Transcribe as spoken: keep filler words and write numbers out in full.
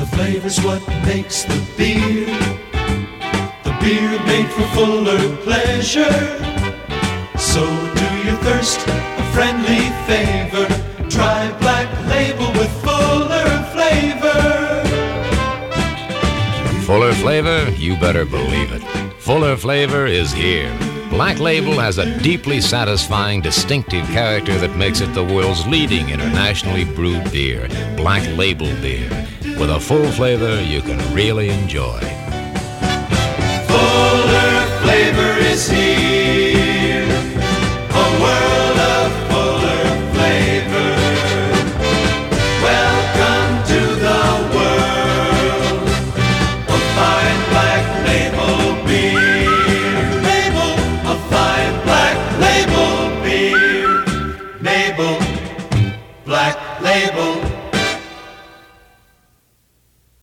The flavor's what makes the beer. The beer made for fuller pleasure. So do you thirst a friendly favor? Try Black Label with fuller flavor. Fuller flavor? You better believe it. Fuller flavor is here. Black Label has a deeply satisfying, distinctive character that makes it the world's leading internationally brewed beer. Black Label beer. With a full flavor you can really enjoy. Fuller flavor is here.